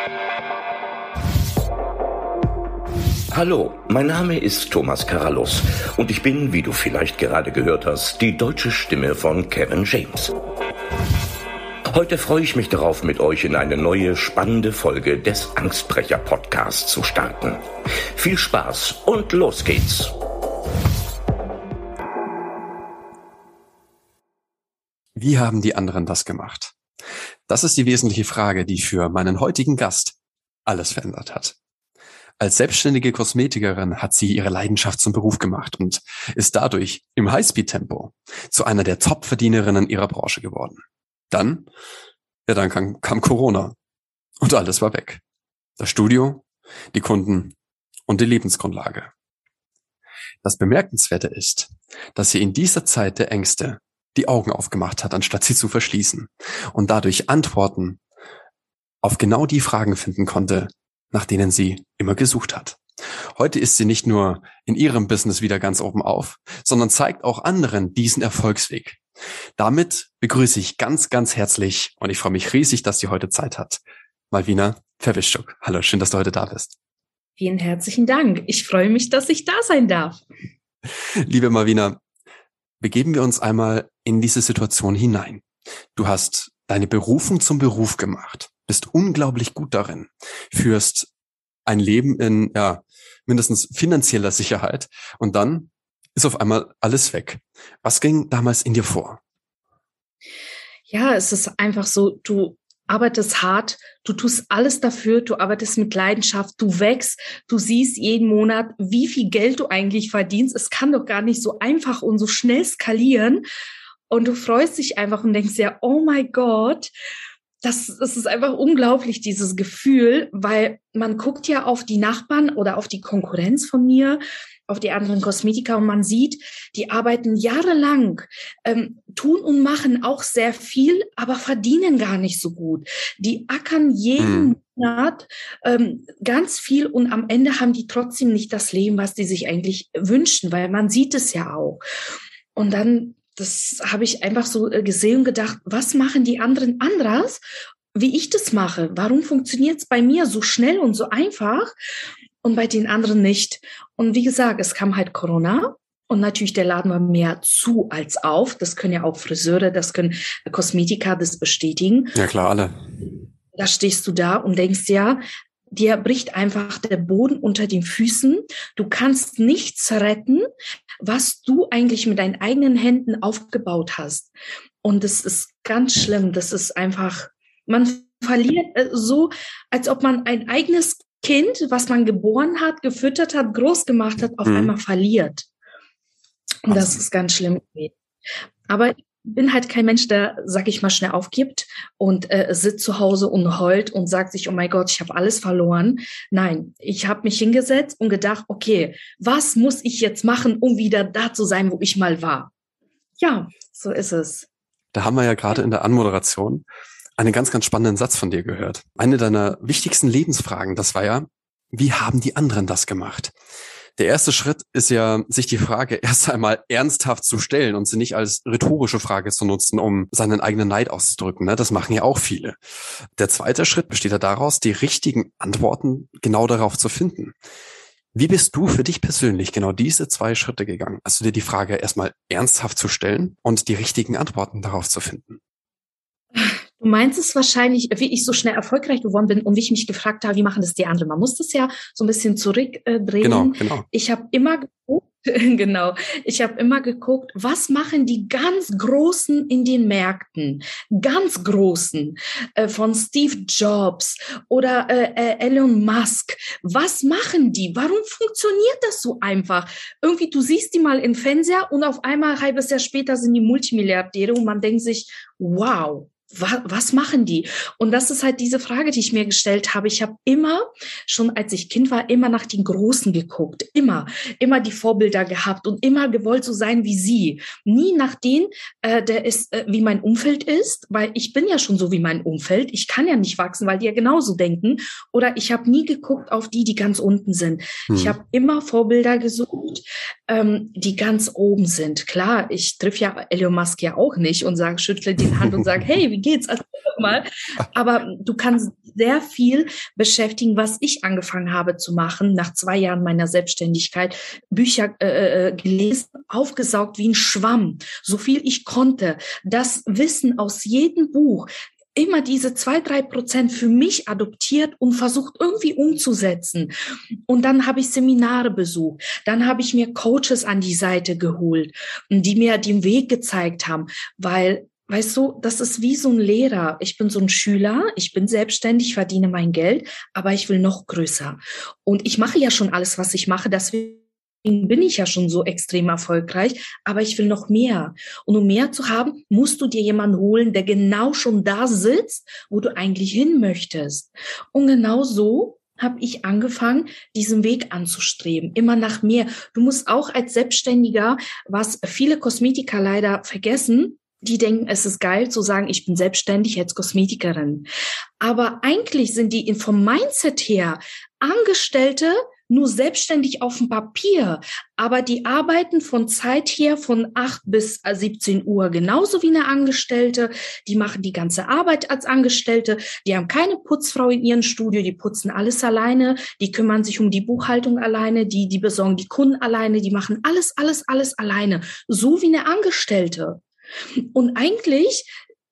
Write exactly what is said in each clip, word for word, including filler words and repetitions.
Hallo, mein Name ist Thomas Carallus und ich bin, wie du vielleicht gerade gehört hast, die deutsche Stimme von Kevin James. Heute freue ich mich darauf, mit euch in eine neue, spannende Folge des Angstbrecher-Podcasts zu starten. Viel Spaß und los geht's! Wie haben die anderen das gemacht? Das ist die wesentliche Frage, die für meinen heutigen Gast alles verändert hat. Als selbstständige Kosmetikerin hat sie ihre Leidenschaft zum Beruf gemacht und ist dadurch im Highspeed-Tempo zu einer der Top-Verdienerinnen ihrer Branche geworden. Dann, ja, dann kam, kam Corona und alles war weg. Das Studio, die Kunden und die Lebensgrundlage. Das Bemerkenswerte ist, dass sie in dieser Zeit der Ängste die Augen aufgemacht hat, anstatt sie zu verschließen und dadurch Antworten auf genau die Fragen finden konnte, nach denen sie immer gesucht hat. Heute ist sie nicht nur in ihrem Business wieder ganz oben auf, sondern zeigt auch anderen diesen Erfolgsweg. Damit begrüße ich ganz, ganz herzlich und ich freue mich riesig, dass sie heute Zeit hat, Malvina Verwischuk. Hallo, schön, dass du heute da bist. Vielen herzlichen Dank. Ich freue mich, dass ich da sein darf. Liebe Malvina, begeben wir uns einmal in diese Situation hinein. Du hast deine Berufung zum Beruf gemacht, bist unglaublich gut darin, führst ein Leben in ja mindestens finanzieller Sicherheit und dann ist auf einmal alles weg. Was ging damals in dir vor? Ja, es ist einfach so, du arbeitest hart, du tust alles dafür, du arbeitest mit Leidenschaft, du wächst, du siehst jeden Monat, wie viel Geld du eigentlich verdienst. Es kann doch gar nicht so einfach und so schnell skalieren. Und du freust dich einfach und denkst ja, oh mein Gott, das, das ist einfach unglaublich, dieses Gefühl, weil man guckt ja auf die Nachbarn oder auf die Konkurrenz von mir, auf die anderen Kosmetiker und man sieht, die arbeiten jahrelang, ähm, tun und machen auch sehr viel, aber verdienen gar nicht so gut. Die ackern jeden mhm. Monat ähm, ganz viel und am Ende haben die trotzdem nicht das Leben, was die sich eigentlich wünschen, weil man sieht es ja auch. Und dann das habe ich einfach so gesehen und gedacht, was machen die anderen anders, wie ich das mache? Warum funktioniert es bei mir so schnell und so einfach und bei den anderen nicht? Und wie gesagt, es kam halt Corona und natürlich der Laden war mehr zu als auf. Das können ja auch Friseure, das können Kosmetiker das bestätigen. Ja klar, alle. Da stehst du da und denkst ja, dir bricht einfach der Boden unter den Füßen. Du kannst nichts retten, was du eigentlich mit deinen eigenen Händen aufgebaut hast. Und das ist ganz schlimm. Das ist einfach, man verliert so, als ob man ein eigenes Kind, was man geboren hat, gefüttert hat, groß gemacht hat, auf mhm. einmal verliert. Und das ist ganz schlimm. Aber ich bin halt kein Mensch, der, sag ich mal, schnell aufgibt und äh, sitzt zu Hause und heult und sagt sich, oh mein Gott, ich habe alles verloren. Nein, ich habe mich hingesetzt und gedacht, okay, was muss ich jetzt machen, um wieder da zu sein, wo ich mal war? Ja, so ist es. Da haben wir ja gerade in der Anmoderation einen ganz, ganz spannenden Satz von dir gehört. Eine deiner wichtigsten Lebensfragen, das war ja, wie haben die anderen das gemacht? Der erste Schritt ist ja, sich die Frage erst einmal ernsthaft zu stellen und sie nicht als rhetorische Frage zu nutzen, um seinen eigenen Neid auszudrücken. Das machen ja auch viele. Der zweite Schritt besteht ja daraus, die richtigen Antworten genau darauf zu finden. Wie bist du für dich persönlich genau diese zwei Schritte gegangen? Also dir die Frage erstmal ernsthaft zu stellen und die richtigen Antworten darauf zu finden. Du meinst es wahrscheinlich, wie ich so schnell erfolgreich geworden bin und wie ich mich gefragt habe, wie machen das die anderen? Man muss das ja so ein bisschen zurückdrehen. Genau, genau. Ich habe immer geguckt, genau, ich habe immer geguckt, was machen die ganz Großen in den Märkten? Ganz Großen, äh, von Steve Jobs oder äh, Elon Musk. Was machen die? Warum funktioniert das so einfach? Irgendwie, du siehst die mal im Fernseher und auf einmal, ein halbes Jahr später sind die Multimilliardäre und man denkt sich, wow. Was, was machen die? Und das ist halt diese Frage, die ich mir gestellt habe. Ich habe immer, schon als ich Kind war, immer nach den Großen geguckt. Immer, immer die Vorbilder gehabt und immer gewollt so sein wie sie. Nie nach denen, äh, der ist, äh, wie mein Umfeld ist, weil ich bin ja schon so wie mein Umfeld. Ich kann ja nicht wachsen, weil die ja genauso denken. Oder ich habe nie geguckt auf die, die ganz unten sind. Hm. Ich habe immer Vorbilder gesucht, ähm, die ganz oben sind. Klar, ich triff ja Elon Musk ja auch nicht und sage, schüttle die Hand und sage, hey, wie geht's? Erzähl doch mal. Aber du kannst sehr viel beschäftigen, was ich angefangen habe zu machen nach zwei Jahren meiner Selbstständigkeit. Bücher äh, gelesen, aufgesaugt wie ein Schwamm, so viel ich konnte. Das Wissen aus jedem Buch, immer diese zwei, drei Prozent für mich adoptiert und versucht irgendwie umzusetzen. Und dann habe ich Seminare besucht. Dann habe ich mir Coaches an die Seite geholt, die mir den Weg gezeigt haben, weil weißt du, das ist wie so ein Lehrer. Ich bin so ein Schüler, ich bin selbstständig, verdiene mein Geld, aber ich will noch größer. Und ich mache ja schon alles, was ich mache, deswegen bin ich ja schon so extrem erfolgreich, aber ich will noch mehr. Und um mehr zu haben, musst du dir jemanden holen, der genau schon da sitzt, wo du eigentlich hin möchtest. Und genau so habe ich angefangen, diesen Weg anzustreben, immer nach mehr. Du musst auch als Selbstständiger, was viele Kosmetiker leider vergessen, die denken, es ist geil zu sagen, ich bin selbstständig als Kosmetikerin. Aber eigentlich sind die vom Mindset her Angestellte, nur selbstständig auf dem Papier, aber die arbeiten von Zeit her von acht bis siebzehn Uhr, genauso wie eine Angestellte. Die machen die ganze Arbeit als Angestellte. Die haben keine Putzfrau in ihrem Studio, die putzen alles alleine. Die kümmern sich um die Buchhaltung alleine, die, die besorgen die Kunden alleine, die machen alles, alles, alles alleine. So wie eine Angestellte. Und eigentlich,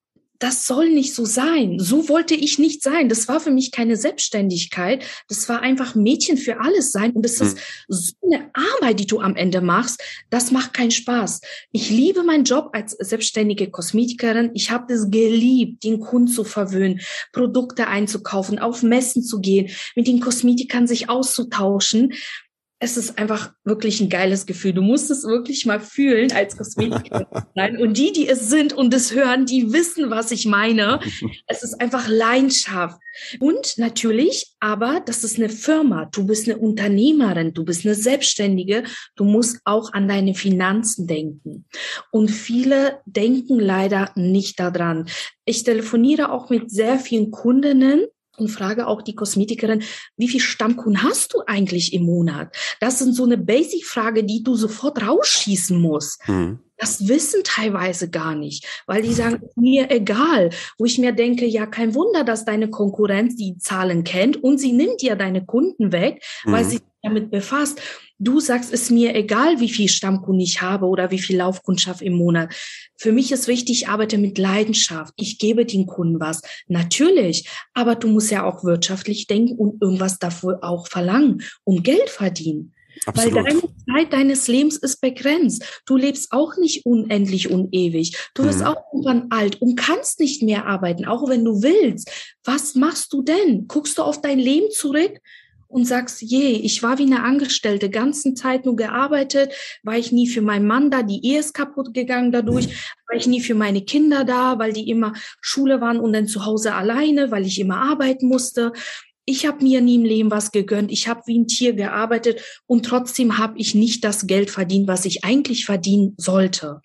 das soll nicht so sein. So wollte ich nicht sein. Das war für mich keine Selbstständigkeit. Das war einfach Mädchen für alles sein. Und das ist so eine Arbeit, die du am Ende machst. Das macht keinen Spaß. Ich liebe meinen Job als selbstständige Kosmetikerin. Ich habe das geliebt, den Kunden zu verwöhnen, Produkte einzukaufen, auf Messen zu gehen, mit den Kosmetikern sich auszutauschen. Es ist einfach wirklich ein geiles Gefühl. Du musst es wirklich mal fühlen als Kosmetikerin sein. Und die, die es sind und es hören, die wissen, was ich meine. Es ist einfach Leidenschaft. Und natürlich, aber das ist eine Firma. Du bist eine Unternehmerin, du bist eine Selbstständige. Du musst auch an deine Finanzen denken. Und viele denken leider nicht daran. Ich telefoniere auch mit sehr vielen Kundinnen und frage auch die Kosmetikerin, wie viel Stammkunden hast du eigentlich im Monat? Das sind so eine Basic-Frage, die du sofort rausschießen musst. Mhm. Das wissen teilweise gar nicht, weil die sagen, mir egal. Wo ich mir denke, ja, kein Wunder, dass deine Konkurrenz die Zahlen kennt und sie nimmt dir deine Kunden weg, mhm. weil sie sich damit befasst. Du sagst, es ist mir egal, wie viel Stammkunden ich habe oder wie viel Laufkundschaft im Monat. Für mich ist wichtig, ich arbeite mit Leidenschaft. Ich gebe den Kunden was. Natürlich, aber du musst ja auch wirtschaftlich denken und irgendwas dafür auch verlangen und Geld verdienen. Absolut. Weil deine Zeit deines Lebens ist begrenzt. Du lebst auch nicht unendlich und ewig. Du wirst mhm. auch irgendwann alt und kannst nicht mehr arbeiten, auch wenn du willst. Was machst du denn? Guckst du auf dein Leben zurück und sagst, je, ich war wie eine Angestellte, ganzen Zeit nur gearbeitet, war ich nie für meinen Mann da, die Ehe ist kaputt gegangen dadurch, war ich nie für meine Kinder da, weil die immer Schule waren und dann zu Hause alleine, weil ich immer arbeiten musste. Ich habe mir nie im Leben was gegönnt. Ich habe wie ein Tier gearbeitet und trotzdem habe ich nicht das Geld verdient, was ich eigentlich verdienen sollte.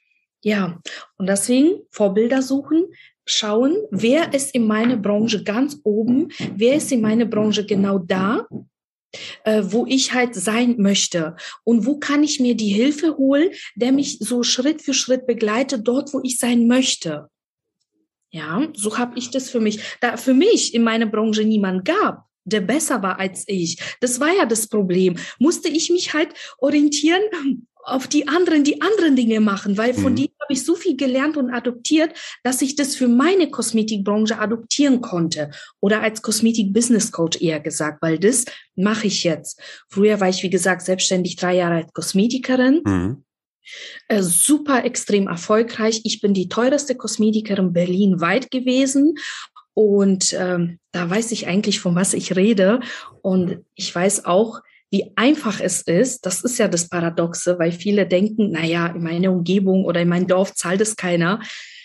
Ja, und deswegen Vorbilder suchen, schauen, wer ist in meiner Branche ganz oben, wer ist in meiner Branche genau da, äh, wo ich halt sein möchte und wo kann ich mir die Hilfe holen, der mich so Schritt für Schritt begleitet, dort, wo ich sein möchte. Ja, so habe ich das für mich. Da für mich in meiner Branche niemand gab, der besser war als ich. Das war ja das Problem. Musste ich mich halt orientieren auf die anderen, die anderen Dinge machen, weil von mhm. denen habe ich so viel gelernt und adoptiert, dass ich das für meine Kosmetikbranche adoptieren konnte. Oder als Kosmetik-Business-Coach eher gesagt, weil das mache ich jetzt. Früher war ich, wie gesagt, selbstständig drei Jahre als Kosmetikerin. Mhm. Äh, super extrem erfolgreich. Ich bin die teuerste Kosmetikerin Berlin weit gewesen. Und ähm, da weiß ich eigentlich, von was ich rede. Und ich weiß auch, wie einfach es ist. Das ist ja das Paradoxe, weil viele denken, naja, in meiner Umgebung oder in meinem Dorf zahlt es keiner.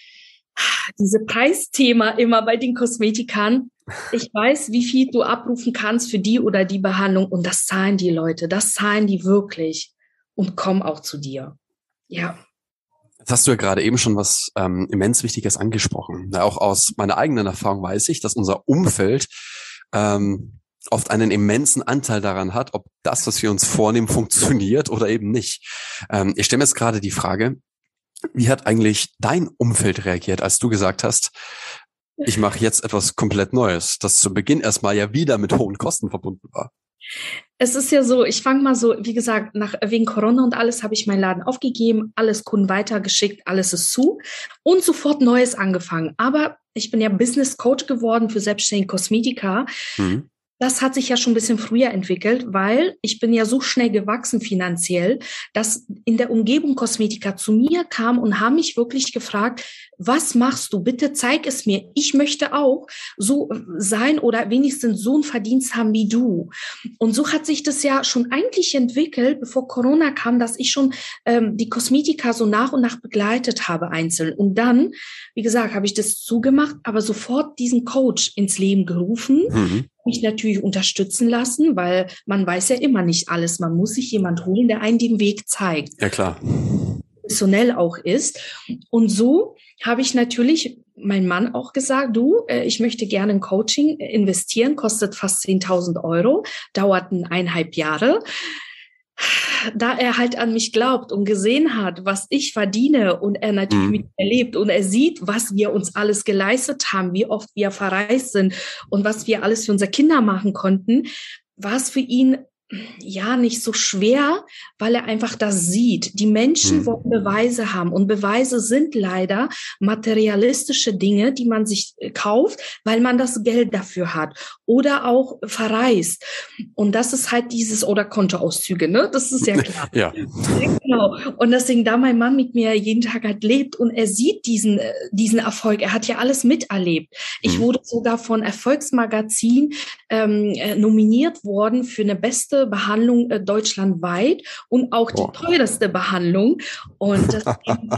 Diese Preisthema immer bei den Kosmetikern. Ich weiß, wie viel du abrufen kannst für die oder die Behandlung. Und das zahlen die Leute. Das zahlen die wirklich. Und kommen auch zu dir. Ja. Jetzt hast du ja gerade eben schon was ähm, immens Wichtiges angesprochen. Ja, auch aus meiner eigenen Erfahrung weiß ich, dass unser Umfeld ähm, oft einen immensen Anteil daran hat, ob das, was wir uns vornehmen, funktioniert oder eben nicht. Ähm, ich stelle mir jetzt gerade die Frage, wie hat eigentlich dein Umfeld reagiert, als du gesagt hast, ich mache jetzt etwas komplett Neues, das zu Beginn erstmal ja wieder mit hohen Kosten verbunden war? Es ist ja so, ich fange mal so, wie gesagt, nach wegen Corona und alles habe ich meinen Laden aufgegeben, alles Kunden weitergeschickt, alles ist zu und sofort Neues angefangen. Aber ich bin ja Business Coach geworden für selbstständige Kosmetika. Mhm. Das hat sich ja schon ein bisschen früher entwickelt, weil ich bin ja so schnell gewachsen finanziell, dass in der Umgebung Kosmetika zu mir kam und haben mich wirklich gefragt, was machst du? Bitte zeig es mir. Ich möchte auch so sein oder wenigstens so einen Verdienst haben wie du. Und so hat sich das ja schon eigentlich entwickelt, bevor Corona kam, dass ich schon ähm, die Kosmetika so nach und nach begleitet habe einzeln. Und dann, wie gesagt, habe ich das zugemacht, aber sofort diesen Coach ins Leben gerufen. Mhm. Mich natürlich unterstützen lassen, weil man weiß ja immer nicht alles. Man muss sich jemand holen, der einen den Weg zeigt. Ja, klar. Professionell auch ist. Und so habe ich natürlich mein Mann auch gesagt, du, ich möchte gerne in Coaching investieren, kostet fast zehntausend Euro, dauert eineinhalb Jahre. Da er halt an mich glaubt und gesehen hat, was ich verdiene und er natürlich mhm. mit mir lebt und er sieht, was wir uns alles geleistet haben, wie oft wir verreist sind und was wir alles für unsere Kinder machen konnten, war es für ihn ja nicht so schwer, weil er einfach das sieht. Die Menschen mhm. wollen Beweise haben und Beweise sind leider materialistische Dinge, die man sich kauft, weil man das Geld dafür hat oder auch verreist. Und das ist halt dieses, oder Kontoauszüge, ne? Das ist ja klar. Ja. Genau. Und deswegen, da mein Mann mit mir jeden Tag halt lebt und er sieht diesen, diesen Erfolg, er hat ja alles miterlebt. Ich mhm. wurde sogar von Erfolgsmagazin ähm, nominiert worden für eine beste Behandlung äh, deutschlandweit und auch die oh. teuerste Behandlung. Und das,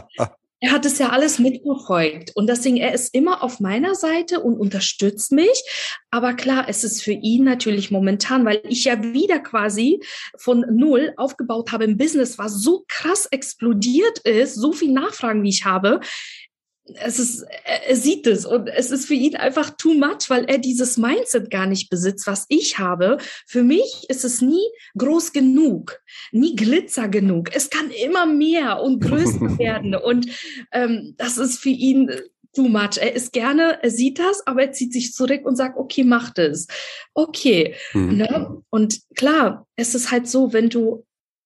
er hat es ja alles mitverfolgt. Und deswegen, er ist immer auf meiner Seite und unterstützt mich. Aber klar, es ist für ihn natürlich momentan, weil ich ja wieder quasi von null aufgebaut habe im Business, was so krass explodiert ist, so viel Nachfragen, wie ich habe. Es ist, er sieht es und es ist für ihn einfach too much, weil er dieses Mindset gar nicht besitzt, was ich habe. Für mich ist es nie groß genug, nie Glitzer genug. Es kann immer mehr und größer werden und ähm, das ist für ihn too much. Er ist gerne, er sieht das, aber er zieht sich zurück und sagt, okay, mach das. Okay. Mhm. Ne? Und klar, es ist halt so, wenn du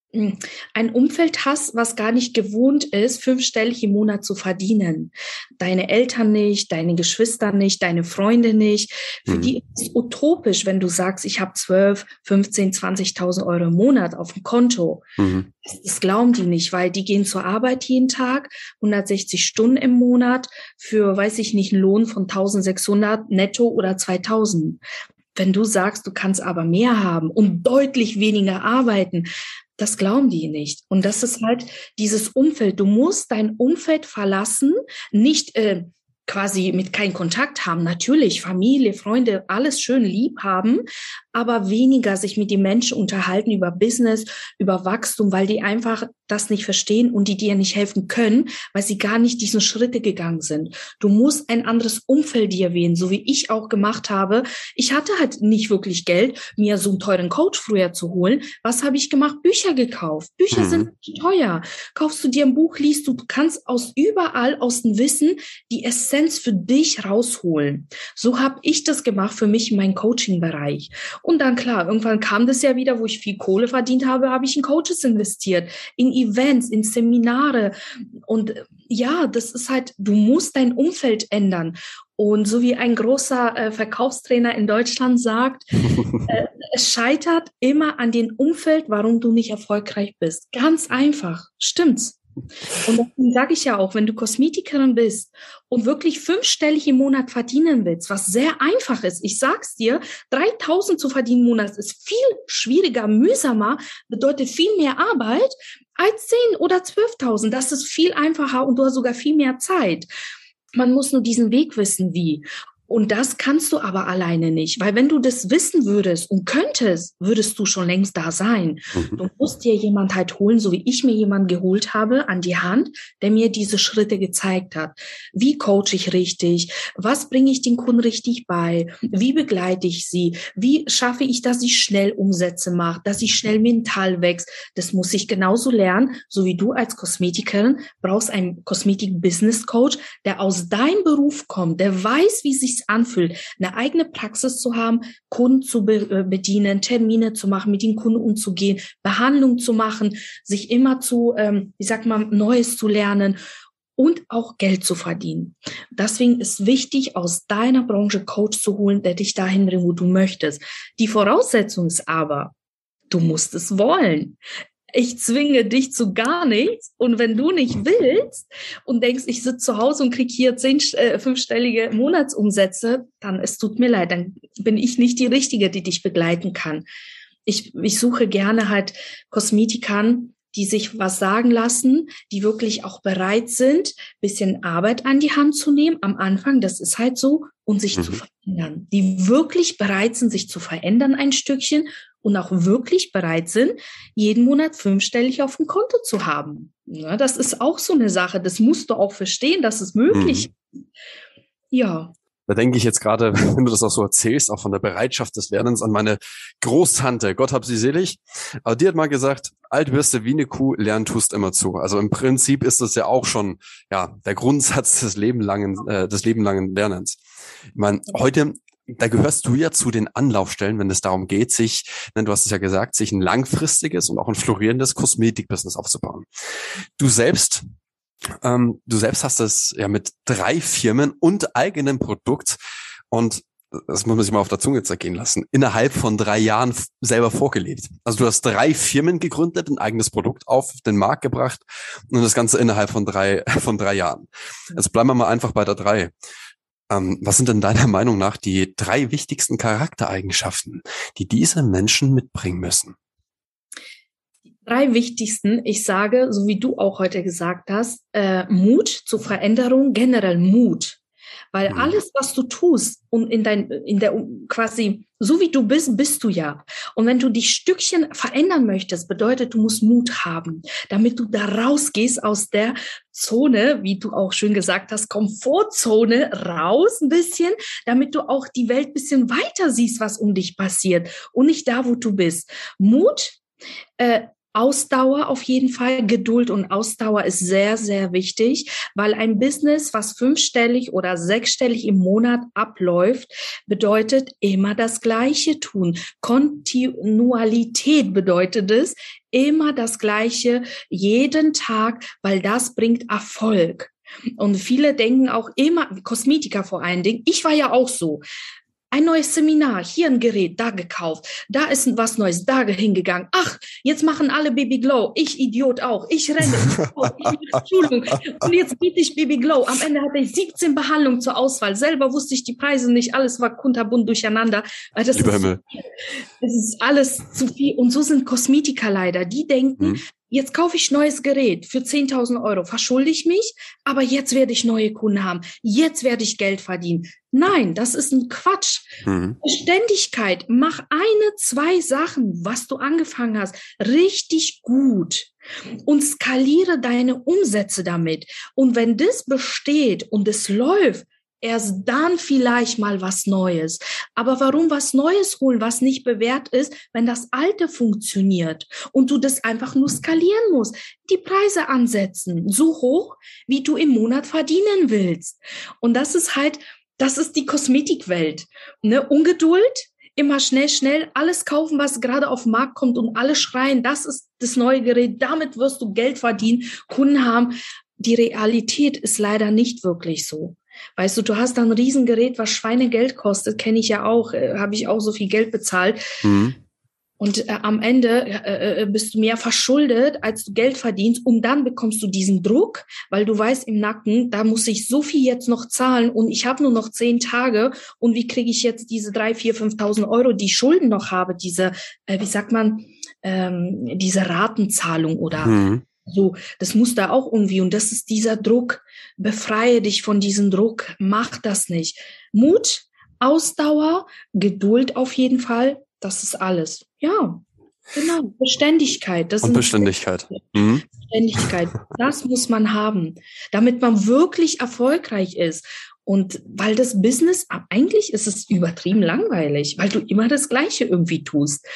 ein Umfeld hast, was gar nicht gewohnt ist, fünfstellig im Monat zu verdienen. Deine Eltern nicht, deine Geschwister nicht, deine Freunde nicht. Für mhm. die ist es utopisch, wenn du sagst, ich habe zwölf, fünfzehn, zwanzigtausend Euro im Monat auf dem Konto. Mhm. Das, das glauben die nicht, weil die gehen zur Arbeit jeden Tag, hundertsechzig Stunden im Monat für, weiß ich nicht, einen Lohn von eintausendsechshundert netto oder zweitausend. Wenn du sagst, du kannst aber mehr haben und deutlich weniger arbeiten, das glauben die nicht. Und das ist halt dieses Umfeld. Du musst dein Umfeld verlassen, nicht äh, quasi mit keinem Kontakt haben. Natürlich, Familie, Freunde, alles schön lieb haben, aber weniger sich mit den Menschen unterhalten über Business, über Wachstum, weil die einfach das nicht verstehen und die dir nicht helfen können, weil sie gar nicht diesen Schritte gegangen sind. Du musst ein anderes Umfeld dir wählen, so wie ich auch gemacht habe. Ich hatte halt nicht wirklich Geld, mir so einen teuren Coach früher zu holen. Was habe ich gemacht? Bücher gekauft. Bücher mhm. sind teuer. Kaufst du dir ein Buch, liest du, du kannst aus überall, aus dem Wissen, die Essenz für dich rausholen. So habe ich das gemacht für mich in meinem Coaching-Bereich. Und dann klar, irgendwann kam das ja wieder, wo ich viel Kohle verdient habe, habe ich in Coaches investiert, in Events, in Seminare. Und ja, das ist halt, du musst dein Umfeld ändern. Und so wie ein großer äh, Verkaufstrainer in Deutschland sagt, äh, es scheitert immer an dem Umfeld, warum du nicht erfolgreich bist. Ganz einfach, stimmt's. Und deswegen sage ich ja auch, wenn du Kosmetikerin bist und wirklich fünfstellig im Monat verdienen willst, was sehr einfach ist, ich sag's dir, dreitausend zu verdienen im Monat ist viel schwieriger, mühsamer, bedeutet viel mehr Arbeit als zehn oder zwölftausend. Das ist viel einfacher und du hast sogar viel mehr Zeit. Man muss nur diesen Weg wissen, wie. Und das kannst du aber alleine nicht, weil wenn du das wissen würdest und könntest, würdest du schon längst da sein. Mhm. Du musst dir jemand halt holen, so wie ich mir jemanden geholt habe, an die Hand, der mir diese Schritte gezeigt hat. Wie coache ich richtig? Was bringe ich den Kunden richtig bei? Wie begleite ich sie? Wie schaffe ich, dass sie schnell Umsätze macht, dass sie schnell mental wächst? Das muss ich genauso lernen, so wie du als Kosmetikerin brauchst einen Kosmetik-Business-Coach, der aus deinem Beruf kommt, der weiß, wie sich anfühlt, eine eigene Praxis zu haben, Kunden zu be- bedienen, Termine zu machen, mit den Kunden umzugehen, Behandlung zu machen, sich immer zu, ähm, wie sagt man, Neues zu lernen und auch Geld zu verdienen. Deswegen ist wichtig, aus deiner Branche Coach zu holen, der dich dahin bringt, wo du möchtest. Die Voraussetzung ist aber, du musst es wollen. Ich zwinge dich zu gar nichts. Und wenn du nicht willst und denkst, ich sitze zu Hause und kriege hier zehn, äh, fünfstellige Monatsumsätze, dann es tut mir leid, dann bin ich nicht die Richtige, die dich begleiten kann. Ich, ich suche gerne halt Kosmetikern, die sich was sagen lassen, die wirklich auch bereit sind, bisschen Arbeit an die Hand zu nehmen am Anfang, das ist halt so, und sich mhm. zu verändern. Die wirklich bereit sind, sich zu verändern ein Stückchen und auch wirklich bereit sind, jeden Monat fünfstellig auf dem Konto zu haben. Ja, das ist auch so eine Sache, das musst du auch verstehen, dass es möglich mhm. ist. Ja. Da denke ich jetzt gerade, wenn du das auch so erzählst, auch von der Bereitschaft des Lernens an meine Großtante, Gott hab sie selig. Aber die hat mal gesagt, alt wirst du wie eine Kuh, lernen tust immer zu. Also im Prinzip ist das ja auch schon ja der Grundsatz des lebenlangen, äh, des lebenlangen Lernens. Ich meine, heute, da gehörst du ja zu den Anlaufstellen, wenn es darum geht, sich, du hast es ja gesagt, sich ein langfristiges und auch ein florierendes Kosmetikbusiness aufzubauen. Du selbst Ähm, du selbst hast es ja mit drei Firmen und eigenem Produkt und das muss man sich mal auf der Zunge zergehen lassen, innerhalb von drei Jahren f- selber vorgelebt. Also du hast drei Firmen gegründet, ein eigenes Produkt auf den Markt gebracht und das Ganze innerhalb von drei, von drei Jahren. Jetzt bleiben wir mal einfach bei der drei. Ähm, was sind denn deiner Meinung nach die drei wichtigsten Charaktereigenschaften, die diese Menschen mitbringen müssen? Drei wichtigsten, ich sage, so wie du auch heute gesagt hast, äh, Mut zur Veränderung, generell Mut. Weil mhm. alles, was du tust und in dein, in der, quasi, so wie du bist, bist du ja. Und wenn du dich Stückchen verändern möchtest, bedeutet, du musst Mut haben, damit du da rausgehst aus der Zone, wie du auch schön gesagt hast, Komfortzone raus ein bisschen, damit du auch die Welt ein bisschen weiter siehst, was um dich passiert und nicht da, wo du bist. Mut, äh, Ausdauer auf jeden Fall, Geduld und Ausdauer ist sehr, sehr wichtig, weil ein Business, was fünfstellig oder sechsstellig im Monat abläuft, bedeutet immer das Gleiche tun. Kontinualität bedeutet es, immer das Gleiche, jeden Tag, weil das bringt Erfolg. Und viele denken auch immer, Kosmetiker vor allen Dingen, ich war ja auch so, ein neues Seminar, hier ein Gerät, da gekauft, da ist was Neues, da hingegangen. Ach, jetzt machen alle Baby Glow. Ich Idiot auch. Ich renne, ich, ich mache Schulung. Und jetzt biete ich Baby Glow. Am Ende hatte ich siebzehn Behandlungen zur Auswahl. Selber wusste ich die Preise nicht. Alles war kunterbunt durcheinander. Das Lieber ist, Himmel. Das ist alles zu viel. Und so sind Kosmetiker leider. Die denken, hm. jetzt kaufe ich neues Gerät für zehntausend Euro, verschulde ich mich, aber jetzt werde ich neue Kunden haben. Jetzt werde ich Geld verdienen. Nein, das ist ein Quatsch. Mhm. Beständigkeit, mach eine, zwei Sachen, was du angefangen hast, richtig gut und skaliere deine Umsätze damit. Und wenn das besteht und es läuft, erst dann vielleicht mal was Neues. Aber warum was Neues holen, was nicht bewährt ist, wenn das Alte funktioniert und du das einfach nur skalieren musst? Die Preise ansetzen, so hoch, wie du im Monat verdienen willst. Und das ist halt, das ist die Kosmetikwelt. Ne? Ungeduld, immer schnell, schnell alles kaufen, was gerade auf den Markt kommt und alle schreien, das ist das neue Gerät, damit wirst du Geld verdienen, Kunden haben. Die Realität ist leider nicht wirklich so. Weißt du, du hast da ein Riesengerät, was Schweinegeld kostet, kenne ich ja auch, äh, habe ich auch so viel Geld bezahlt. Mhm. Und äh, am Ende äh, bist du mehr verschuldet, als du Geld verdienst. Und dann bekommst du diesen Druck, weil du weißt im Nacken, da muss ich so viel jetzt noch zahlen und ich habe nur noch zehn Tage. Und wie kriege ich jetzt diese drei, vier, fünftausend Euro, die ich Schulden noch habe, diese, äh, wie sagt man, ähm, diese Ratenzahlung oder... Mhm. So, das muss da auch irgendwie, und das ist dieser Druck. Befreie dich von diesem Druck, mach das nicht. Mut, Ausdauer, Geduld auf jeden Fall, das ist alles. Ja, genau, Beständigkeit. Das Und sind Beständigkeit. Mhm. Beständigkeit, das muss man haben, damit man wirklich erfolgreich ist. Und weil das Business, eigentlich ist es übertrieben langweilig, weil du immer das Gleiche irgendwie tust.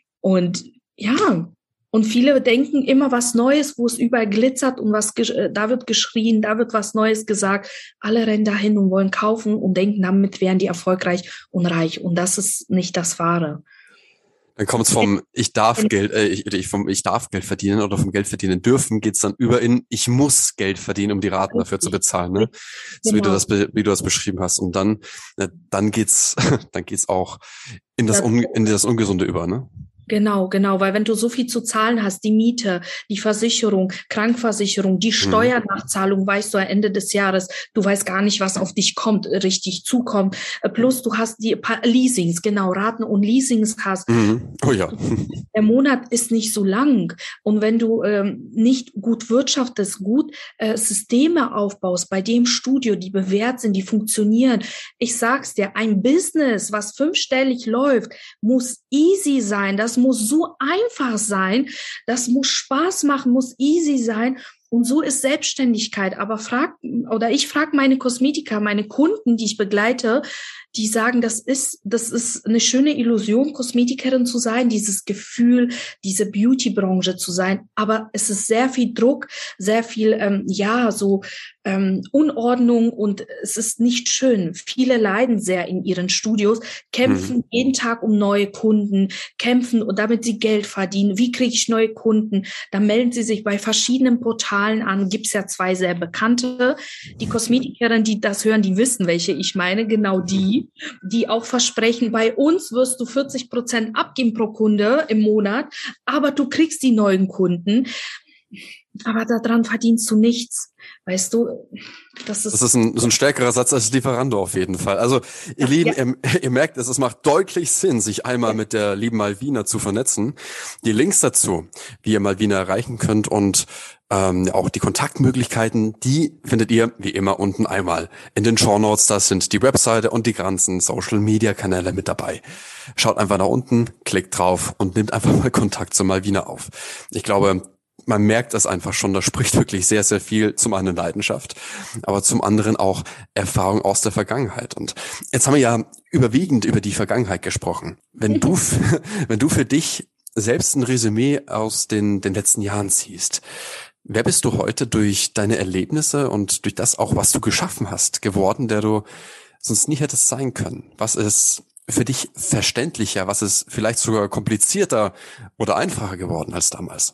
Und ja, und viele denken immer was Neues, wo es überall glitzert und was da wird geschrien, da wird was Neues gesagt. Alle rennen dahin und wollen kaufen und denken, damit wären die erfolgreich und reich. Und das ist nicht das Wahre. Dann kommt es vom ich darf Geld, äh, ich, ich vom ich darf Geld verdienen oder vom Geld verdienen dürfen, geht's dann über in ich muss Geld verdienen, um die Raten dafür zu bezahlen, ne? So wie du das wie du das beschrieben hast. Und dann äh, dann geht's dann geht's auch in das Un, in das Ungesunde über, ne? Genau, genau, weil wenn du so viel zu zahlen hast, die Miete, die Versicherung, Krankversicherung, die Steuernachzahlung, weißt du, am Ende des Jahres, du weißt gar nicht, was auf dich kommt, richtig zukommt. Plus du hast die Leasings, genau, Raten und Leasings hast. Mhm. Oh ja. Der Monat ist nicht so lang. Und wenn du ähm, nicht gut wirtschaftest, gut äh, Systeme aufbaust, bei dem Studio, die bewährt sind, die funktionieren. Ich sag's dir, ein Business, was fünfstellig läuft, muss easy sein. Das muss so einfach sein, das muss Spaß machen, muss easy sein. Und so ist Selbstständigkeit. Aber frag, oder ich frage meine Kosmetiker, meine Kunden, die ich begleite, die sagen, das ist, das ist eine schöne Illusion, Kosmetikerin zu sein, dieses Gefühl, diese Beauty-Branche zu sein. Aber es ist sehr viel Druck, sehr viel, ähm, ja, so ähm, Unordnung und es ist nicht schön. Viele leiden sehr in ihren Studios, kämpfen mhm. jeden Tag um neue Kunden, kämpfen und damit sie Geld verdienen. Wie kriege ich neue Kunden? Dann melden sie sich bei verschiedenen Portalen an. Gibt's ja zwei sehr bekannte. Die Kosmetikerin, die das hören, die wissen, welche ich meine, genau die. Die auch versprechen, bei uns wirst du vierzig Prozent abgeben pro Kunde im Monat, aber du kriegst die neuen Kunden. Aber daran verdienst du nichts. Weißt du, das ist... Das ist ein, so ein stärkerer Satz als Lieferando auf jeden Fall. Also, ihr Ach, Lieben, ja. ihr, ihr merkt es, es macht deutlich Sinn, sich einmal ja. mit der lieben Malvina zu vernetzen. Die Links dazu, wie ihr Malvina erreichen könnt und ähm, auch die Kontaktmöglichkeiten, die findet ihr wie immer unten einmal in den Shownotes. Da sind die Webseite und die ganzen Social-Media-Kanäle mit dabei. Schaut einfach nach unten, klickt drauf und nehmt einfach mal Kontakt zu Malvina auf. Ich glaube, man merkt das einfach schon, da spricht wirklich sehr, sehr viel zum einen Leidenschaft, aber zum anderen auch Erfahrung aus der Vergangenheit. Und jetzt haben wir ja überwiegend über die Vergangenheit gesprochen. Wenn du, wenn du für dich selbst ein Resümee aus den, den letzten Jahren ziehst, wer bist du heute durch deine Erlebnisse und durch das auch, was du geschaffen hast, geworden, der du sonst nie hättest sein können? Was ist für dich verständlicher? Was ist vielleicht sogar komplizierter oder einfacher geworden als damals?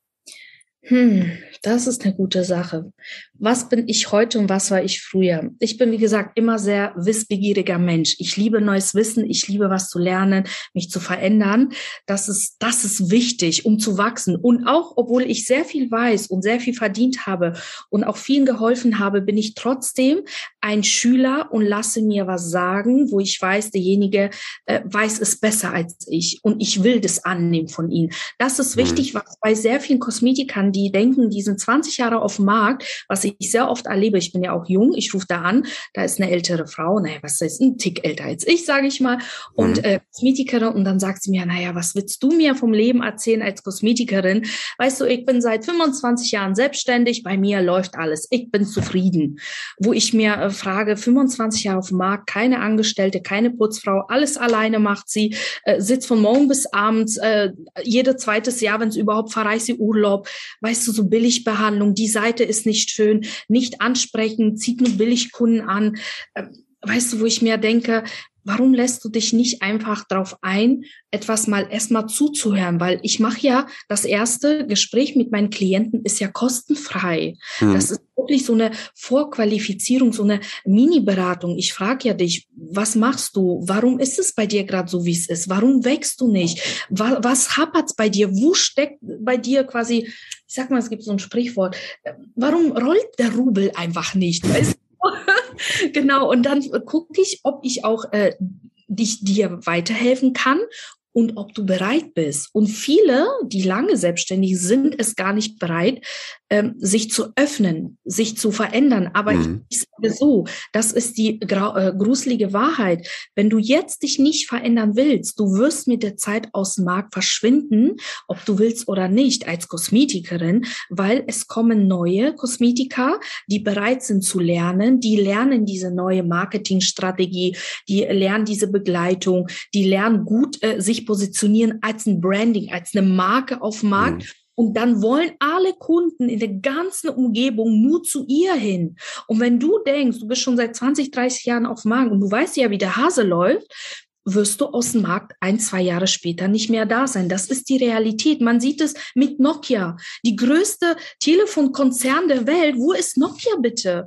Hm, das ist eine gute Sache. Was bin ich heute und was war ich früher? Ich bin, wie gesagt, immer sehr wissbegieriger Mensch. Ich liebe neues Wissen, ich liebe was zu lernen, mich zu verändern. Das ist, das ist wichtig, um zu wachsen. Und auch, obwohl ich sehr viel weiß und sehr viel verdient habe und auch vielen geholfen habe, bin ich trotzdem ein Schüler und lasse mir was sagen, wo ich weiß, derjenige äh, weiß es besser als ich und ich will das annehmen von ihm. Das ist wichtig, was bei sehr vielen Kosmetikern, die denken, die sind zwanzig Jahre auf dem Markt, was ich sehr oft erlebe. Ich bin ja auch jung, ich rufe da an, da ist eine ältere Frau, naja, was ist ein Tick älter als ich, sage ich mal, und mhm. äh, Kosmetikerin, und dann sagt sie mir, naja, was willst du mir vom Leben erzählen als Kosmetikerin? Weißt du, ich bin seit fünfundzwanzig Jahren selbstständig, bei mir läuft alles, ich bin zufrieden. Wo ich mir äh, frage, fünfundzwanzig Jahre auf dem Markt, keine Angestellte, keine Putzfrau, alles alleine macht sie, äh, sitzt von morgen bis abends, äh, jedes zweites Jahr, wenn es überhaupt, verreist sie Urlaub. Weißt du, so Billigbehandlung, die Seite ist nicht schön, nicht ansprechend, zieht nur Billigkunden an. Weißt du, wo ich mir denke, warum lässt du dich nicht einfach drauf ein, etwas mal erstmal zuzuhören? Weil ich mache ja, das erste Gespräch mit meinen Klienten ist ja kostenfrei. Hm. Das ist wirklich so eine Vorqualifizierung, so eine Mini-Beratung. Ich frage ja dich, was machst du? Warum ist es bei dir gerade so, wie es ist? Warum wächst du nicht? Was, was hapert's bei dir? Wo steckt bei dir quasi, ich sag mal, es gibt so ein Sprichwort, warum rollt der Rubel einfach nicht? Weißt du? Genau, und dann gucke ich, ob ich auch äh, dich, dir weiterhelfen kann und ob du bereit bist. Und viele, die lange selbstständig sind, es gar nicht bereit, ähm, sich zu öffnen, sich zu verändern. Aber mhm. ich sage so, das ist die grau- äh, gruselige Wahrheit. Wenn du jetzt dich nicht verändern willst, du wirst mit der Zeit aus dem Markt verschwinden, ob du willst oder nicht, als Kosmetikerin, weil es kommen neue Kosmetiker, die bereit sind zu lernen, die lernen diese neue Marketingstrategie, die lernen diese Begleitung, die lernen gut, äh, sich positionieren als ein Branding, als eine Marke auf dem Markt. Mhm. Und dann wollen alle Kunden in der ganzen Umgebung nur zu ihr hin. Und wenn du denkst, du bist schon seit zwanzig, dreißig Jahren auf dem Markt und du weißt ja, wie der Hase läuft, wirst du aus dem Markt ein, zwei Jahre später nicht mehr da sein. Das ist die Realität. Man sieht es mit Nokia, die größte Telefonkonzern der Welt. Wo ist Nokia bitte?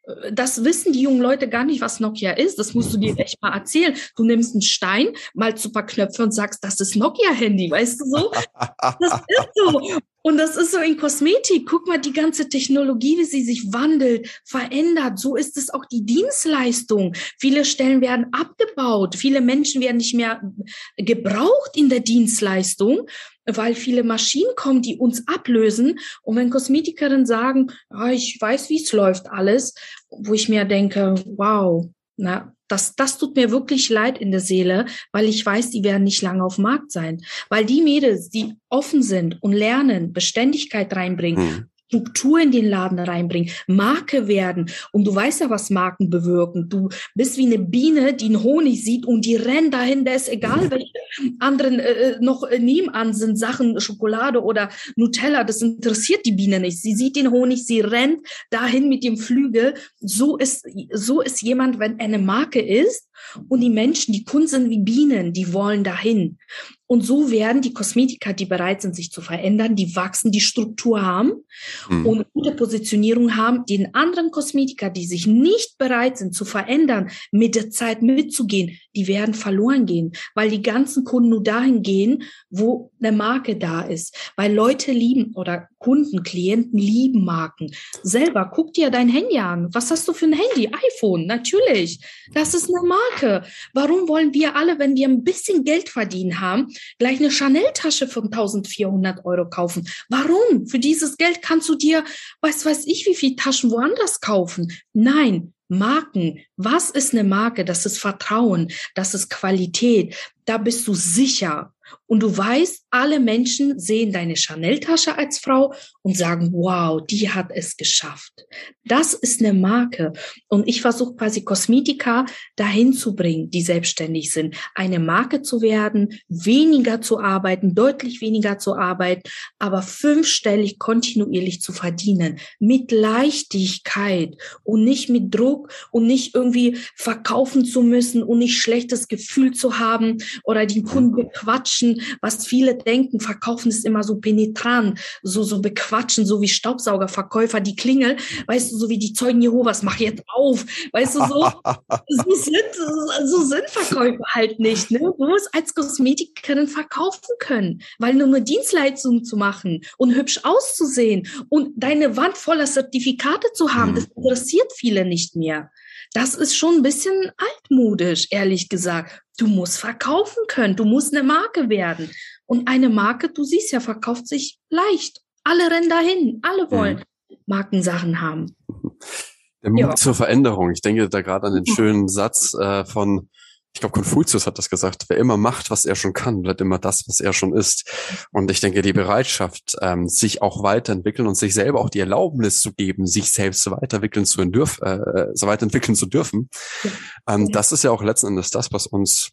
Das wissen die jungen Leute gar nicht, was Nokia ist. Das musst du dir echt mal erzählen. Du nimmst einen Stein, malst ein paar Knöpfe und sagst, das ist Nokia-Handy, weißt du so? Das ist so. Und das ist so in Kosmetik. Guck mal, die ganze Technologie, wie sie sich wandelt, verändert. So ist es auch die Dienstleistung. Viele Stellen werden abgebaut. Viele Menschen werden nicht mehr gebraucht in der Dienstleistung, weil viele Maschinen kommen, die uns ablösen. Und wenn Kosmetikerinnen sagen, ja, ich weiß, wie es läuft alles, wo ich mir denke, wow, na, das, das tut mir wirklich leid in der Seele, weil ich weiß, die werden nicht lange auf dem Markt sein. Weil die Mädels, die offen sind und lernen, Beständigkeit reinbringen, hm. Struktur in den Laden reinbringen, Marke werden. Und du weißt ja, was Marken bewirken. Du bist wie eine Biene, die einen Honig sieht und die rennt dahin, da ist egal, welche anderen äh, noch äh, nebenan sind, Sachen, Schokolade oder Nutella, das interessiert die Biene nicht. Sie sieht den Honig, sie rennt dahin mit dem Flügel. So ist, so ist jemand, wenn er eine Marke ist und die Menschen, die Kunden sind wie Bienen, die wollen dahin. Und so werden die Kosmetiker, die bereit sind, sich zu verändern, die wachsen, die Struktur haben mhm. und gute Positionierung haben, den anderen Kosmetiker, die sich nicht bereit sind zu verändern, mit der Zeit mitzugehen, die werden verloren gehen, weil die ganzen Kunden nur dahin gehen, wo eine Marke da ist. Weil Leute lieben oder Kunden, Klienten lieben Marken. Selber, guck dir dein Handy an. Was hast du für ein Handy? iPhone, natürlich. Das ist eine Marke. Warum wollen wir alle, wenn wir ein bisschen Geld verdienen haben, gleich eine Chanel-Tasche von eintausendvierhundert Euro kaufen? Warum? Für dieses Geld kannst du dir, weiß weiß ich, wie viele Taschen woanders kaufen. Nein, Marken. Was ist eine Marke? Das ist Vertrauen, das ist Qualität. Da bist du sicher. Und du weißt, alle Menschen sehen deine Chanel-Tasche als Frau und sagen, wow, die hat es geschafft. Das ist eine Marke. Und ich versuche quasi Kosmetika dahin zu bringen, die selbstständig sind, eine Marke zu werden, weniger zu arbeiten, deutlich weniger zu arbeiten, aber fünfstellig kontinuierlich zu verdienen, mit Leichtigkeit und nicht mit Druck und nicht irgendwie verkaufen zu müssen und nicht schlechtes Gefühl zu haben oder den Kunden bequatschen, was viele denken, verkaufen ist immer so penetrant, so so bequatschen, so wie Staubsaugerverkäufer, die Klingel, weißt du, so wie die Zeugen Jehovas, mach jetzt auf, weißt du, so, so sind, so sind Verkäufer halt nicht, ne? Du musst als Kosmetikerin verkaufen können, weil nur eine Dienstleistung zu machen und hübsch auszusehen und deine Wand voller Zertifikate zu haben, das interessiert viele nicht mehr. Das ist schon ein bisschen altmodisch, ehrlich gesagt. Du musst verkaufen können, du musst eine Marke werden. Und eine Marke, du siehst ja, verkauft sich leicht. Alle rennen dahin, alle wollen mhm. Markensachen haben. Der Mut ja. zur Veränderung. Ich denke da gerade an den schönen Satz äh, von, ich glaube, Konfuzius hat das gesagt, wer immer macht, was er schon kann, bleibt immer das, was er schon ist. Und ich denke, die Bereitschaft, ähm, sich auch weiterentwickeln und sich selber auch die Erlaubnis zu geben, sich selbst weiterentwickeln zu, dürf, äh, so weiterentwickeln zu dürfen, ähm, ja. das ist ja auch letzten Endes das, was uns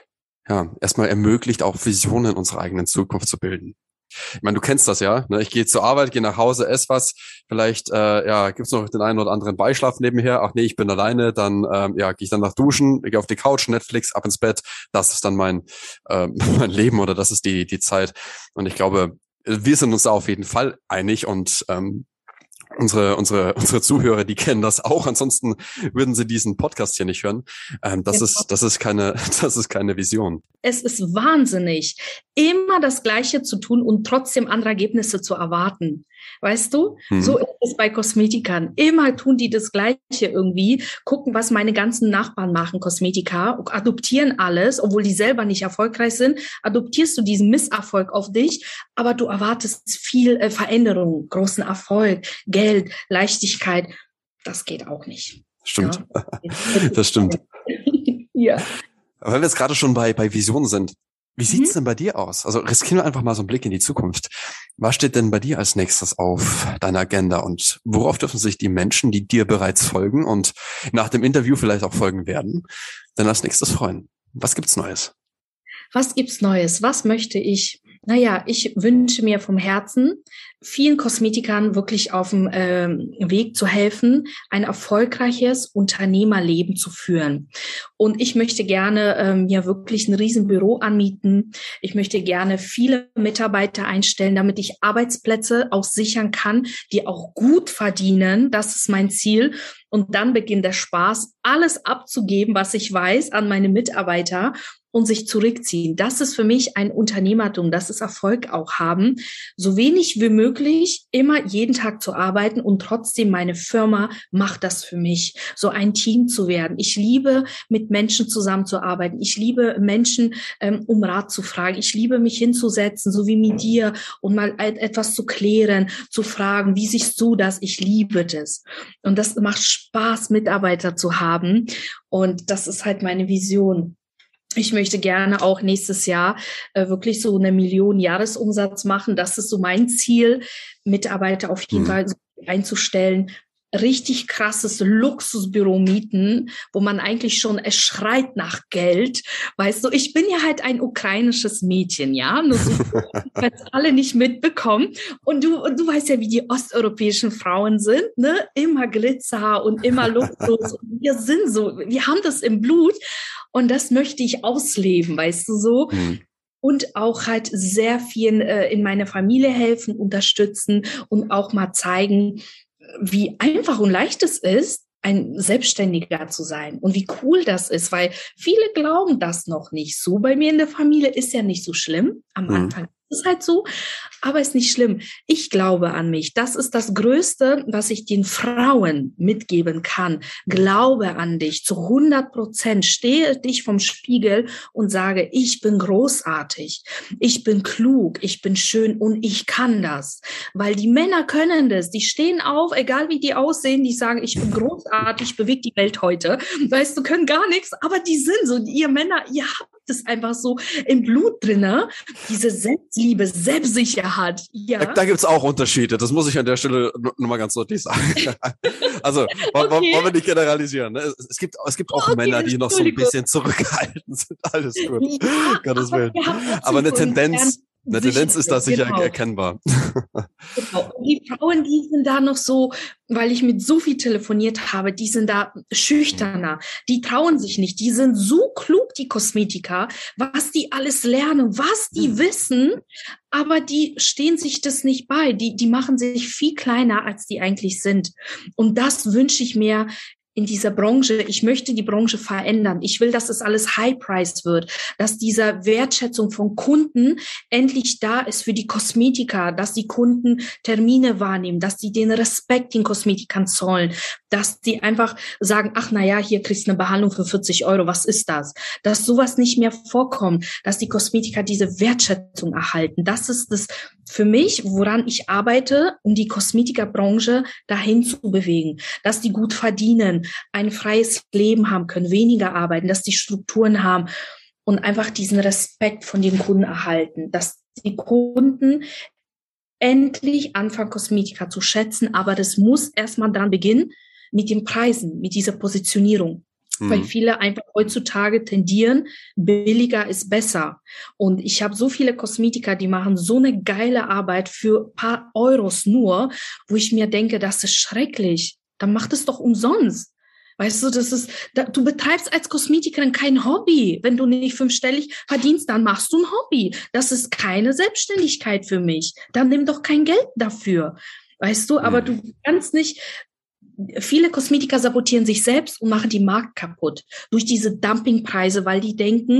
ja erstmal ermöglicht, auch Visionen in unserer eigenen Zukunft zu bilden. Ich meine, du kennst das ja, ne? Ich gehe zur Arbeit, gehe nach Hause, esse was, vielleicht äh, ja gibt's noch den einen oder anderen Beischlaf nebenher, ach nee, ich bin alleine, dann ähm, ja gehe ich dann nach duschen, gehe auf die Couch, Netflix, ab ins Bett, das ist dann mein äh, mein Leben oder das ist die die Zeit. Und ich glaube, wir sind uns da auf jeden Fall einig und ähm, Unsere, unsere, unsere Zuhörer, die kennen das auch. Ansonsten würden sie diesen Podcast hier nicht hören. Ähm, das ja. ist, das ist keine, das ist keine Vision. Es ist wahnsinnig. immer das Gleiche zu tun und trotzdem andere Ergebnisse zu erwarten. Weißt du? Mhm. So ist es bei Kosmetikern. Immer tun die das Gleiche irgendwie, gucken, was meine ganzen Nachbarn machen, Kosmetiker, adoptieren alles, obwohl die selber nicht erfolgreich sind, adoptierst du diesen Misserfolg auf dich, aber du erwartest viel äh, Veränderung, großen Erfolg, Geld, Leichtigkeit. Das geht auch nicht. Stimmt. Ja. Das stimmt. Ja. Aber wenn wir jetzt gerade schon bei, bei Visionen sind, wie sieht's Mhm. denn bei dir aus? Also riskieren wir einfach mal so einen Blick in die Zukunft. Was steht denn bei dir als nächstes auf deiner Agenda und worauf dürfen sich die Menschen, die dir bereits folgen und nach dem Interview vielleicht auch folgen werden, denn als nächstes freuen? Was gibt's Neues? Was gibt's Neues? Was möchte ich? Naja, ich wünsche mir vom Herzen, vielen Kosmetikern wirklich auf dem ähm, Weg zu helfen, ein erfolgreiches Unternehmerleben zu führen. Und ich möchte gerne ähm, ja wirklich ein Riesenbüro anmieten. Ich möchte gerne viele Mitarbeiter einstellen, damit ich Arbeitsplätze auch sichern kann, die auch gut verdienen. Das ist mein Ziel. Und dann beginnt der Spaß, alles abzugeben, was ich weiß, an meine Mitarbeiter und sich zurückziehen. Das ist für mich ein Unternehmertum, das ist Erfolg auch haben. So wenig wie möglich, immer jeden Tag zu arbeiten und trotzdem meine Firma macht das für mich, so ein Team zu werden. Ich liebe, mit Menschen zusammenzuarbeiten. Ich liebe Menschen, ähm, um Rat zu fragen. Ich liebe, mich hinzusetzen, so wie mit dir, und mal etwas zu klären, zu fragen, wie siehst du das? Ich liebe das. Und das macht Spaß, Mitarbeiter zu haben. Und das ist halt meine Vision. Ich möchte gerne auch nächstes Jahr äh, wirklich so eine Million Jahresumsatz machen. Das ist so mein Ziel, Mitarbeiter auf jeden mhm. Fall so einzustellen. Richtig krasses Luxusbüro mieten, wo man eigentlich schon, es schreit nach Geld. Weißt du, ich bin ja halt ein ukrainisches Mädchen, ja, nur so, wenn es alle nicht mitbekommen. Und du, und du weißt ja, wie die osteuropäischen Frauen sind, ne? Immer Glitzer und immer Luxus. Und wir sind so, wir haben das im Blut. Und das möchte ich ausleben, weißt du so. Mhm. Und auch halt sehr viel äh, in meiner Familie helfen, unterstützen und auch mal zeigen, wie einfach und leicht es ist, ein Selbstständiger zu sein und wie cool das ist, weil viele glauben das noch nicht so. Bei mir in der Familie ist ja nicht so schlimm. Am mhm. Anfang ist es halt so, aber ist nicht schlimm. Ich glaube an mich. Das ist das Größte, was ich den Frauen mitgeben kann. Glaube an dich zu hundert Prozent. Stehe dich vom Spiegel und sage, ich bin großartig, ich bin klug, ich bin schön und ich kann das. Weil die Männer können das. Die stehen auf, egal wie die aussehen, die sagen, ich bin großartig, ich bewege die Welt heute. Weißt du, können gar nichts, aber die sind so, ihr Männer, ihr habt das einfach so im Blut drinne, diese Selbstliebe, Selbstsicherheit. Ja. Da, da gibt's auch Unterschiede, das muss ich an der Stelle nochmal ganz deutlich sagen. Also, okay. wollen wir nicht generalisieren. Ne? Es gibt, es gibt auch okay, Männer, die noch so ein bisschen zurückhaltend sind. Alles gut, ja, Gottes Willen. Aber eine Tendenz... Eine Tendenz ist da sicher genau. erkennbar. Genau. Und die Frauen, die sind da noch so, weil ich mit so viel telefoniert habe, die sind da schüchterner. Die trauen sich nicht. Die sind so klug, die Kosmetiker, was die alles lernen, was die mhm. wissen, aber die stehen sich das nicht bei. Die, die machen sich viel kleiner, als die eigentlich sind. Und das wünsche ich mir in dieser Branche. Ich möchte die Branche verändern. Ich will, dass es alles High-Price wird, dass diese Wertschätzung von Kunden endlich da ist für die Kosmetiker, dass die Kunden Termine wahrnehmen, dass die den Respekt den Kosmetikern zollen, dass die einfach sagen, ach na ja, hier kriegst du eine Behandlung für vierzig Euro, was ist das? Dass sowas nicht mehr vorkommt, dass die Kosmetiker diese Wertschätzung erhalten. Das ist das für mich, woran ich arbeite, um die Kosmetikerbranche dahin zu bewegen, dass die gut verdienen, ein freies Leben haben können, weniger arbeiten, dass die Strukturen haben und einfach diesen Respekt von den Kunden erhalten, dass die Kunden endlich anfangen, Kosmetika zu schätzen, aber das muss erstmal dann beginnen mit den Preisen, mit dieser Positionierung. Mhm. Weil viele einfach heutzutage tendieren, billiger ist besser. Und ich habe so viele Kosmetiker, die machen so eine geile Arbeit für ein paar Euros nur, wo ich mir denke, das ist schrecklich. Dann mach das doch umsonst. Weißt du, das ist, da, du betreibst als Kosmetikerin kein Hobby. Wenn du nicht fünfstellig verdienst, dann machst du ein Hobby. Das ist keine Selbstständigkeit für mich. Dann nimm doch kein Geld dafür. Weißt du, aber du kannst nicht, viele Kosmetiker sabotieren sich selbst und machen die Markt kaputt durch diese Dumpingpreise, weil die denken,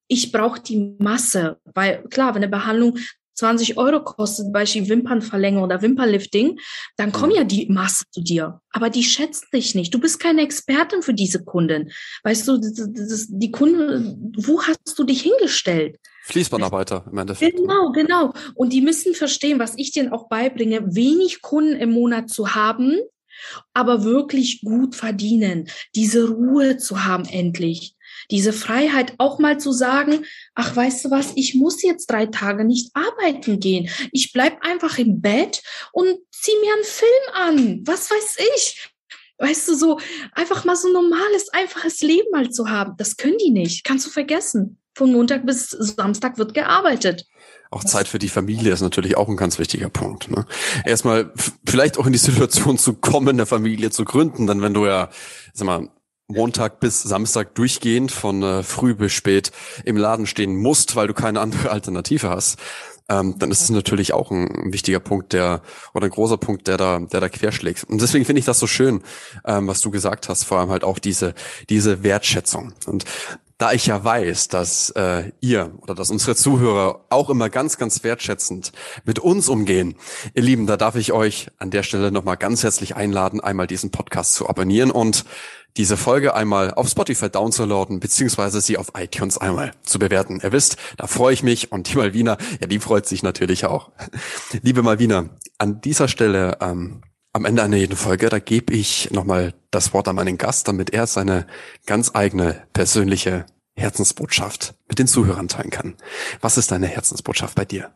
ich brauche die Masse, weil klar, wenn eine Behandlung zwanzig Euro kostet, zum Beispiel Wimpernverlängerung oder Wimpernlifting, dann kommen ja die Masse zu dir. Aber die schätzen dich nicht. Du bist keine Expertin für diese Kunden. Weißt du, das, das, die Kunden, wo hast du dich hingestellt? Fließbandarbeiter im Endeffekt. Genau, genau. Und die müssen verstehen, was ich denen auch beibringe, wenig Kunden im Monat zu haben, aber wirklich gut verdienen. Diese Ruhe zu haben endlich. Diese Freiheit auch mal zu sagen, ach, weißt du was, ich muss jetzt drei Tage nicht arbeiten gehen. Ich bleib einfach im Bett und zieh mir einen Film an. Was weiß ich? Weißt du, so einfach mal so ein normales, einfaches Leben mal zu haben. Das können die nicht. Kannst du vergessen. Von Montag bis Samstag wird gearbeitet. Auch Zeit für die Familie ist natürlich auch ein ganz wichtiger Punkt. Ne? Erstmal f- vielleicht auch in die Situation zu kommen, eine Familie zu gründen. Dann, wenn du ja, sag mal, Montag bis Samstag durchgehend von äh, früh bis spät im Laden stehen musst, weil du keine andere Alternative hast, ähm, dann ist es natürlich auch ein, ein wichtiger Punkt, der oder ein großer Punkt, der da, der da querschlägt. Und deswegen finde ich das so schön, ähm, was du gesagt hast, vor allem halt auch diese diese Wertschätzung. Und da ich ja weiß, dass äh, ihr oder dass unsere Zuhörer auch immer ganz, ganz wertschätzend mit uns umgehen, ihr Lieben, da darf ich euch an der Stelle nochmal ganz herzlich einladen, einmal diesen Podcast zu abonnieren und diese Folge einmal auf Spotify downzuladen, beziehungsweise sie auf iTunes einmal zu bewerten. Ihr wisst, da freue ich mich und die Malvina, ja, die freut sich natürlich auch. Liebe Malvina, an dieser Stelle ähm, am Ende einer jeden Folge, da gebe ich nochmal das Wort an meinen Gast, damit er seine ganz eigene persönliche Herzensbotschaft mit den Zuhörern teilen kann. Was ist deine Herzensbotschaft bei dir?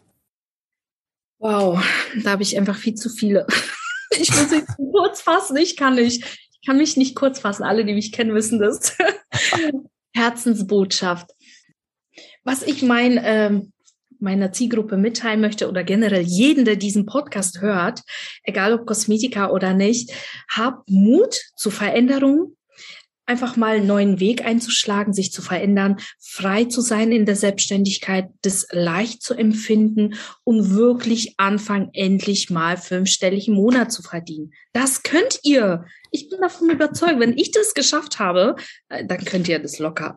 Wow, da habe ich einfach viel zu viele. Ich muss mich kurz fassen, ich kann nicht. Ich kann mich nicht kurz fassen. Alle, die mich kennen, wissen das. Herzensbotschaft. Was ich mein, ähm, meiner Zielgruppe mitteilen möchte oder generell jeden, der diesen Podcast hört, egal ob Kosmetika oder nicht, hab Mut zur Veränderung, einfach mal einen neuen Weg einzuschlagen, sich zu verändern, frei zu sein in der Selbstständigkeit, das leicht zu empfinden und wirklich anfangen, endlich mal fünfstellig im Monat zu verdienen. Das könnt ihr. Ich bin davon überzeugt, wenn ich das geschafft habe, dann könnt ihr das locker.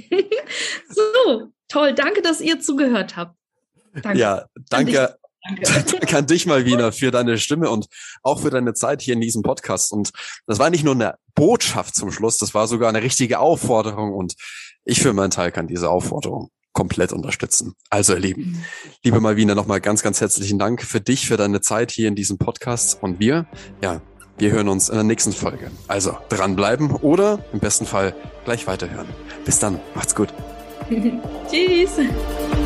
So, toll. Danke, dass ihr zugehört habt. Danke. Ja, danke. Danke. Danke an dich, Malvina, für deine Stimme und auch für deine Zeit hier in diesem Podcast. Und das war nicht nur eine Botschaft zum Schluss, das war sogar eine richtige Aufforderung. Und ich für meinen Teil kann diese Aufforderung komplett unterstützen. Also, ihr Lieben, liebe Malvina, nochmal ganz, ganz herzlichen Dank für dich, für deine Zeit hier in diesem Podcast. Und wir, ja, wir hören uns in der nächsten Folge. Also, dranbleiben oder im besten Fall gleich weiterhören. Bis dann, macht's gut. Tschüss.